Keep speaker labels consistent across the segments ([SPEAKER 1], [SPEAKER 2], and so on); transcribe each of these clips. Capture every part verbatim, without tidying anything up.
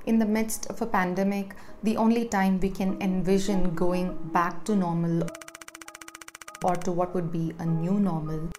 [SPEAKER 1] In the midst of a pandemic, the only time we can envision going back to normal or to what would be a new normal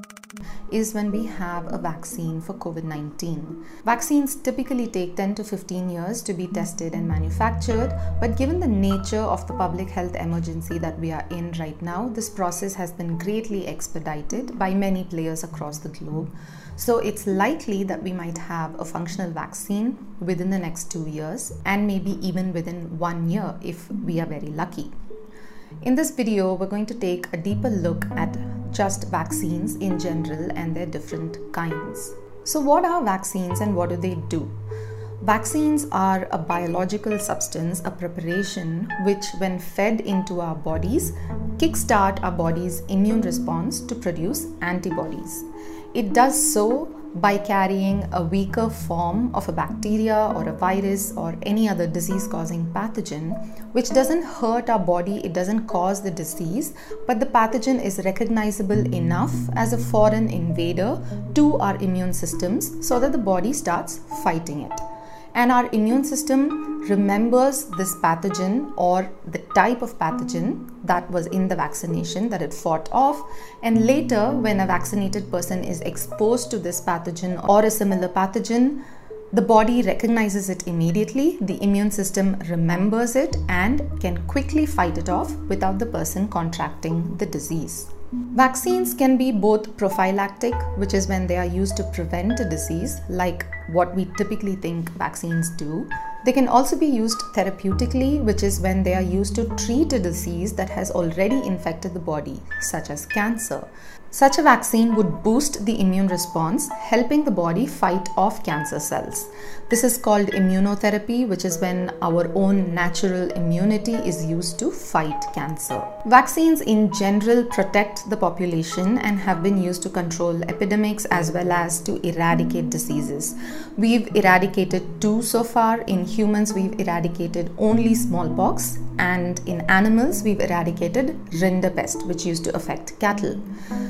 [SPEAKER 1] is when we have a vaccine for COVID nineteen. Vaccines typically take ten to fifteen years to be tested and manufactured, but given the nature of the public health emergency that we are in right now, this process has been greatly expedited by many players across the globe. So it's likely that we might have a functional vaccine within the next two years and maybe even within one year if we are very lucky. In this video, we're going to take a deeper look at just vaccines in general and their different kinds. So what are vaccines and what do they do? Vaccines are a biological substance, a preparation which, when fed into our bodies, kickstart our body's immune response to produce antibodies. It does so by carrying a weaker form of a bacteria or a virus or any other disease-causing pathogen, which doesn't hurt our body, it doesn't cause the disease, but the pathogen is recognizable enough as a foreign invader to our immune systems so that the body starts fighting it. And our immune system remembers this pathogen or the type of pathogen that was in the vaccination that it fought off, and later when a vaccinated person is exposed to this pathogen or a similar pathogen, the body recognizes it immediately, the immune system remembers it and can quickly fight it off without the person contracting the disease. Vaccines can be both prophylactic, which is when they are used to prevent a disease, like what we typically think vaccines do. They can also be used therapeutically, which is when they are used to treat a disease that has already infected the body, such as cancer. Such a vaccine would boost the immune response, helping the body fight off cancer cells. This is called immunotherapy, which is when our own natural immunity is used to fight cancer. Vaccines in general protect the population and have been used to control epidemics as well as to eradicate diseases. We've eradicated two so far. In humans, we've eradicated only smallpox, and in animals, we've eradicated rinderpest, which used to affect cattle.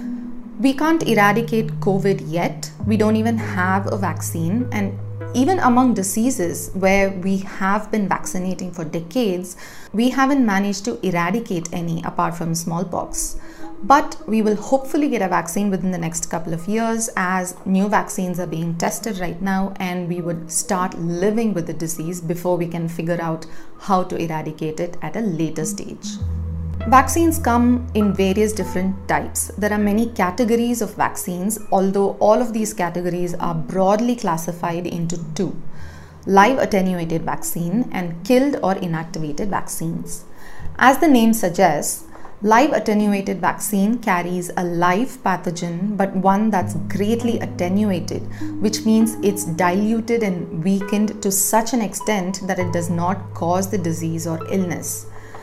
[SPEAKER 1] We can't eradicate COVID yet. We don't even have a vaccine, and even among diseases where we have been vaccinating for decades, we haven't managed to eradicate any apart from smallpox. But we will hopefully get a vaccine within the next couple of years, as new vaccines are being tested right now, and we would start living with the disease before we can figure out how to eradicate it at a later stage. Vaccines come in various different types. There are many categories of vaccines, although all of these categories are broadly classified into two: live attenuated vaccine and killed or inactivated vaccines. As the name suggests, live attenuated vaccine carries a live pathogen, but one that's greatly attenuated, which means it's diluted and weakened to such an extent that it does not cause the disease or illness.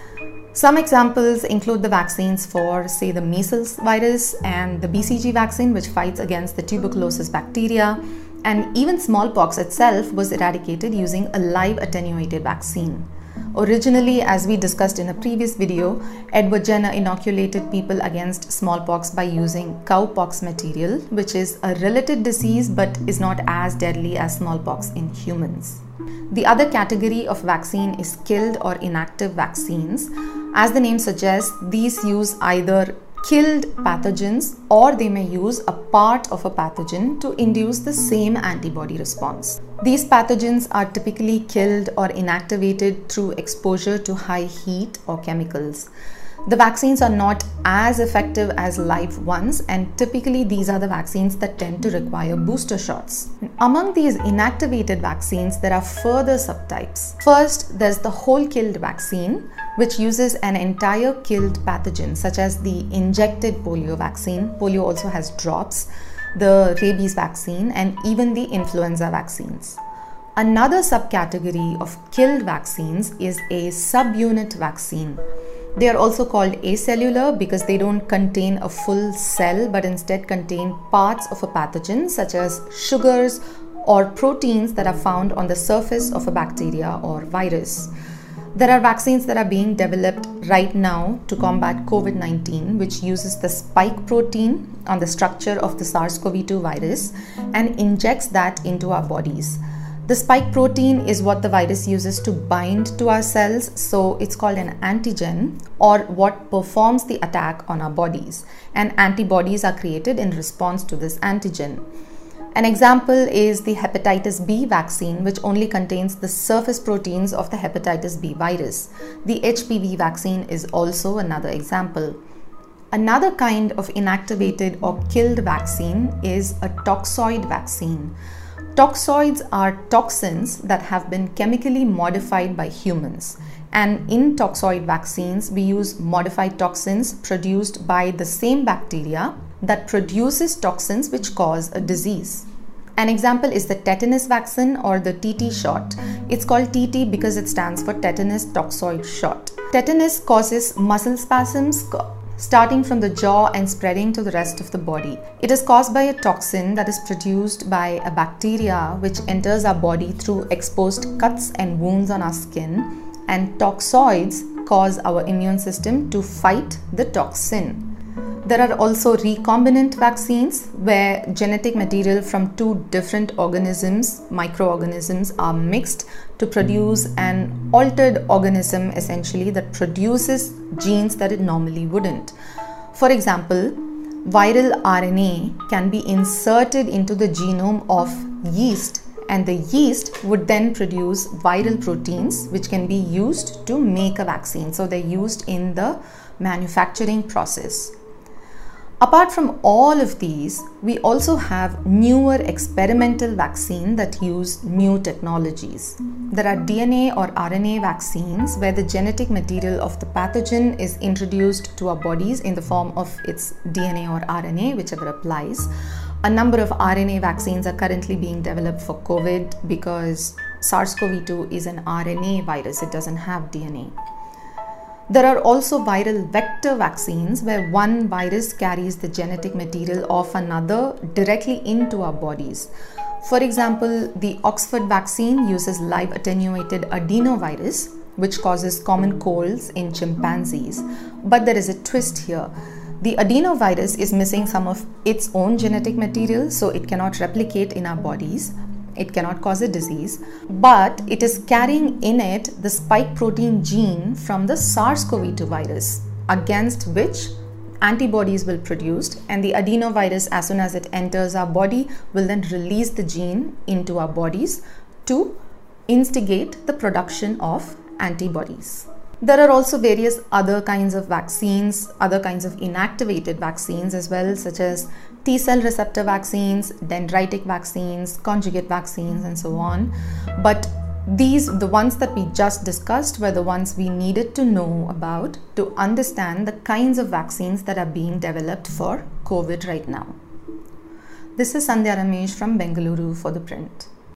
[SPEAKER 1] Some examples include the vaccines for, say, the measles virus and the B C G vaccine, which fights against the tuberculosis bacteria, and even smallpox itself was eradicated using a live attenuated vaccine. Originally, as we discussed in a previous video, Edward Jenner inoculated people against smallpox by using cowpox material, which is a related disease but is not as deadly as smallpox in humans. The other category of vaccine is killed or inactive vaccines. As the name suggests, these use either killed pathogens or they may use a part of a pathogen to induce the same antibody response. These pathogens are typically killed or inactivated through exposure to high heat or chemicals. The vaccines are not as effective as live ones, and typically these are the vaccines that tend to require booster shots. Among these inactivated vaccines, there are further subtypes. First, there's the whole killed vaccine, which uses an entire killed pathogen, such as the injected polio vaccine. Polio also has drops, the rabies vaccine, and even the influenza vaccines. Another subcategory of killed vaccines is a subunit vaccine. They are also called acellular because they don't contain a full cell but instead contain parts of a pathogen, such as sugars or proteins that are found on the surface of a bacteria or virus. There are vaccines that are being developed right now to combat COVID nineteen, which uses the spike protein on the structure of the SARS CoV two virus and injects that into our bodies. The spike protein is what the virus uses to bind to our cells, so it's called an antigen, or what performs the attack on our bodies. And antibodies are created in response to this antigen. An example is the hepatitis B vaccine, which only contains the surface proteins of the hepatitis B virus. The H P V vaccine is also another example. Another kind of inactivated or killed vaccine is a toxoid vaccine. Toxoids are toxins that have been chemically modified by humans. And in toxoid vaccines, we use modified toxins produced by the same bacteria that produces toxins which cause a disease. An example is the tetanus vaccine or the T T shot. It's called T T because it stands for tetanus toxoid shot. Tetanus causes muscle spasms starting from the jaw and spreading to the rest of the body. It is caused by a toxin that is produced by a bacteria which enters our body through exposed cuts and wounds on our skin, and toxoids cause our immune system to fight the toxin. There are also recombinant vaccines where genetic material from two different organisms, microorganisms, are mixed to produce an altered organism essentially that produces genes that it normally wouldn't. For example, viral R N A can be inserted into the genome of yeast, and the yeast would then produce viral proteins which can be used to make a vaccine. So they're used in the manufacturing process. Apart from all of these, we also have newer experimental vaccines that use new technologies. There are D N A or R N A vaccines where the genetic material of the pathogen is introduced to our bodies in the form of its D N A or R N A, whichever applies. A number of R N A vaccines are currently being developed for COVID because SARS CoV two is an R N A virus, it doesn't have D N A. There are also viral vector vaccines where one virus carries the genetic material of another directly into our bodies. For example, the Oxford vaccine uses live attenuated adenovirus, which causes common colds in chimpanzees. But there is a twist here. The adenovirus is missing some of its own genetic material, so it cannot replicate in our bodies. It cannot cause a disease, but it is carrying in it the spike protein gene from the SARS CoV two virus, against which antibodies will be produced, and the adenovirus, as soon as it enters our body, will then release the gene into our bodies to instigate the production of antibodies. There are also various other kinds of vaccines, other kinds of inactivated vaccines as well, such as T-cell receptor vaccines, dendritic vaccines, conjugate vaccines, and so on. But these, the ones that we just discussed, were the ones we needed to know about to understand the kinds of vaccines that are being developed for COVID right now. This is Sandhya Ramesh from Bengaluru for The Print.